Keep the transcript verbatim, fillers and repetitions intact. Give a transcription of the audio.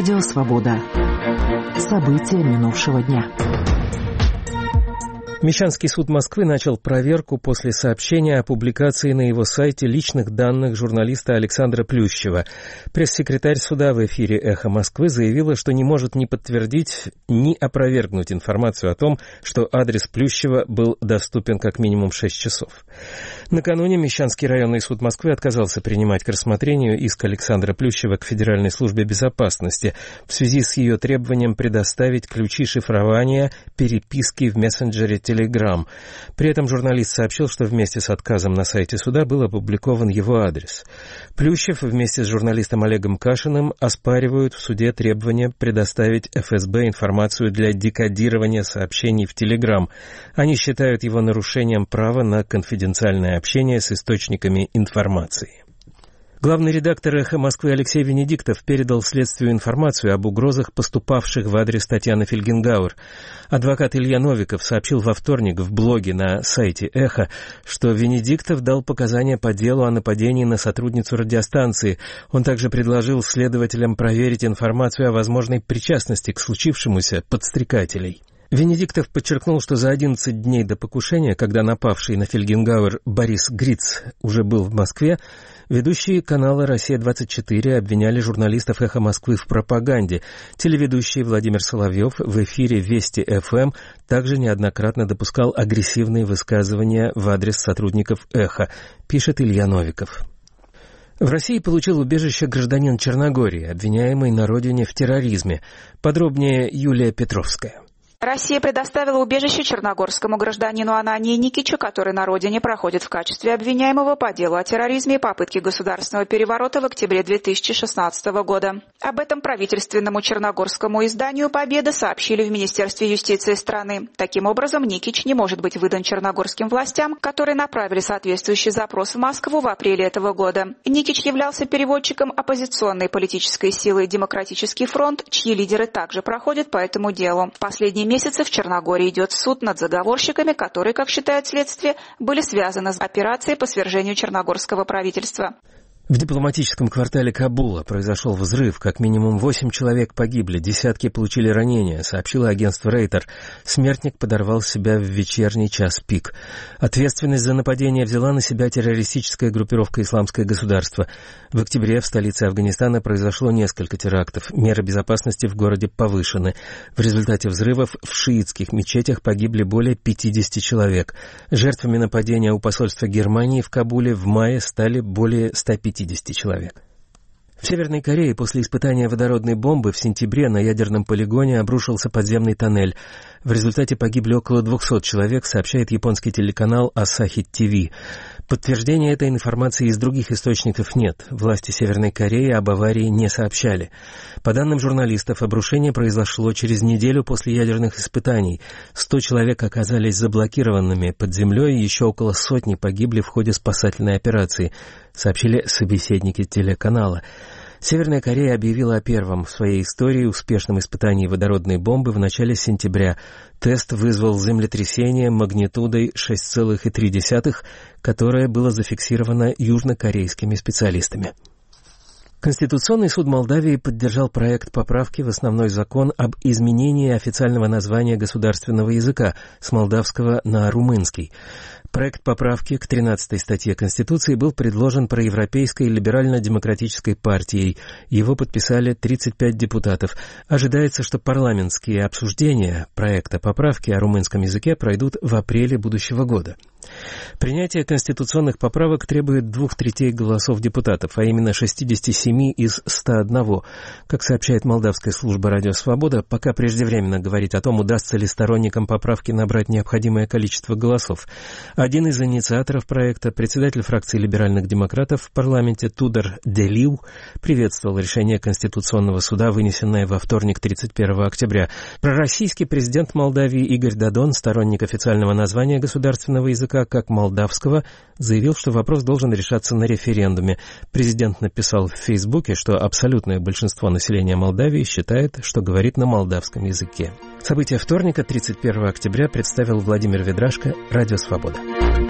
Радио «Свобода». События минувшего дня. Мещанский суд Москвы начал проверку после сообщения о публикации на его сайте личных данных журналиста Александра Плющева. Пресс-секретарь суда в эфире «Эхо Москвы» заявила, что не может ни подтвердить, ни опровергнуть информацию о том, что адрес Плющева был доступен как минимум шесть часов. Накануне Мещанский районный суд Москвы отказался принимать к рассмотрению иск Александра Плющева к Федеральной службе безопасности в связи с ее требованием предоставить ключи шифрования переписки в мессенджере Telegram. При этом журналист сообщил, что вместе с отказом на сайте суда был опубликован его адрес. Плющев вместе с журналистом Олегом Кашиным оспаривают в суде требования предоставить эф эс бэ информацию для декодирования сообщений в Telegram. Они считают его нарушением права на конфиденциальное общение с источниками информации. Главный редактор «Эхо Москвы» Алексей Венедиктов передал следствию информацию об угрозах, поступавших в адрес Татьяны Фельгенгауэр. Адвокат Илья Новиков сообщил во вторник в блоге на сайте «Эхо», что Венедиктов дал показания по делу о нападении на сотрудницу радиостанции. Он также предложил следователям проверить информацию о возможной причастности к случившемуся подстрекателей. Венедиктов подчеркнул, что за одиннадцать дней до покушения, когда напавший на Фельгенгауэр Борис Гриц уже был в Москве, ведущие канала «Россия-двадцать четыре» обвиняли журналистов «Эхо Москвы» в пропаганде. Телеведущий Владимир Соловьев в эфире «Вести эф эм» также неоднократно допускал агрессивные высказывания в адрес сотрудников «Эхо», пишет Илья Новиков. В России получил убежище гражданин Черногории, обвиняемый на родине в терроризме. Подробнее Юлия Петровская. Россия предоставила убежище черногорскому гражданину Анании Никичу, который на родине проходит в качестве обвиняемого по делу о терроризме и попытке государственного переворота в октябре две тысячи шестнадцатого года. Об этом правительственному черногорскому изданию «Победа» сообщили в Министерстве юстиции страны. Таким образом, Никич не может быть выдан черногорским властям, которые направили соответствующий запрос в Москву в апреле этого года. Никич являлся переводчиком оппозиционной политической силы «Демократический фронт», чьи лидеры также проходят по этому делу. Последние месяцы в Черногории идет суд над заговорщиками, которые, как считает следствие, были связаны с операцией по свержению черногорского правительства. В дипломатическом квартале Кабула произошел взрыв. Как минимум восемь человек погибли, десятки получили ранения, сообщило агентство Рейтер. Смертник подорвал себя в вечерний час пик. Ответственность за нападение взяла на себя террористическая группировка «Исламское государство». В октябре в столице Афганистана произошло несколько терактов. Меры безопасности в городе повышены. В результате взрывов в шиитских мечетях погибли более пятьдесят человек. Жертвами нападения у посольства Германии в Кабуле в мае стали более ста пятидесяти человек. В Северной Корее после испытания водородной бомбы в сентябре на ядерном полигоне обрушился подземный тоннель. В результате погибли около двухсот человек, сообщает японский телеканал Asahi ти ви. Подтверждения этой информации из других источников нет. Власти Северной Кореи об аварии не сообщали. По данным журналистов, обрушение произошло через неделю после ядерных испытаний. Сто человек оказались заблокированными под землей, и еще около сотни погибли в ходе спасательной операции, сообщили собеседники телеканала. Северная Корея объявила о первом в своей истории успешном испытании водородной бомбы в начале сентября. Тест вызвал землетрясение магнитудой шесть целых три десятых, которое было зафиксировано южнокорейскими специалистами. Конституционный суд Молдавии поддержал проект поправки в основной закон об изменении официального названия государственного языка с молдавского на румынский. Проект поправки к тринадцатой статье Конституции был предложен проевропейской либерально-демократической партией. Его подписали тридцать пять депутатов. Ожидается, что парламентские обсуждения проекта поправки о румынском языке пройдут в апреле будущего года. Принятие конституционных поправок требует двух третей голосов депутатов, а именно шестидесяти семи из ста одного. Как сообщает молдавская служба «Радио Свобода», пока преждевременно говорить о том, удастся ли сторонникам поправки набрать необходимое количество голосов. Один из инициаторов проекта, председатель фракции либеральных демократов в парламенте Тудор Делиу, приветствовал решение Конституционного суда, вынесенное во вторник, тридцать первого октября. Пророссийский президент Молдавии Игорь Додон, сторонник официального названия государственного языка как молдавского, заявил, что вопрос должен решаться на референдуме. Президент написал в Фейсбуке, что абсолютное большинство населения Молдавии считает, что говорит на молдавском языке. События вторника, тридцать первого октября, представил Владимир Ведрашко, Радио Свобода.